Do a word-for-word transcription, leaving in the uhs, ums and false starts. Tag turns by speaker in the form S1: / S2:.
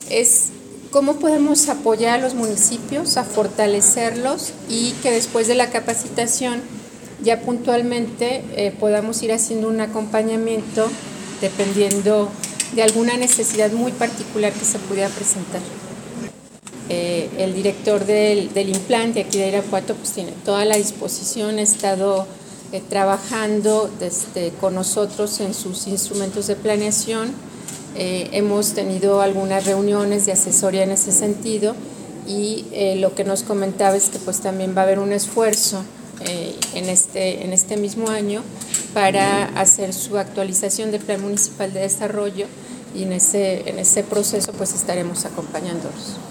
S1: es cómo podemos apoyar a los municipios, a fortalecerlos y que después de la capacitación ya puntualmente eh, podamos ir haciendo un acompañamiento dependiendo de alguna necesidad muy particular que se pudiera presentar. Eh, el director del, del INPLAN de aquí de Irapuato pues tiene toda la disposición, ha estado eh, trabajando desde, con nosotros en sus instrumentos de planeación. Eh, hemos tenido algunas reuniones de asesoría en ese sentido y eh, lo que nos comentaba es que pues también va a haber un esfuerzo eh, en, este, en este mismo año para hacer su actualización del Plan Municipal de Desarrollo y en ese, en ese proceso pues estaremos acompañándolos.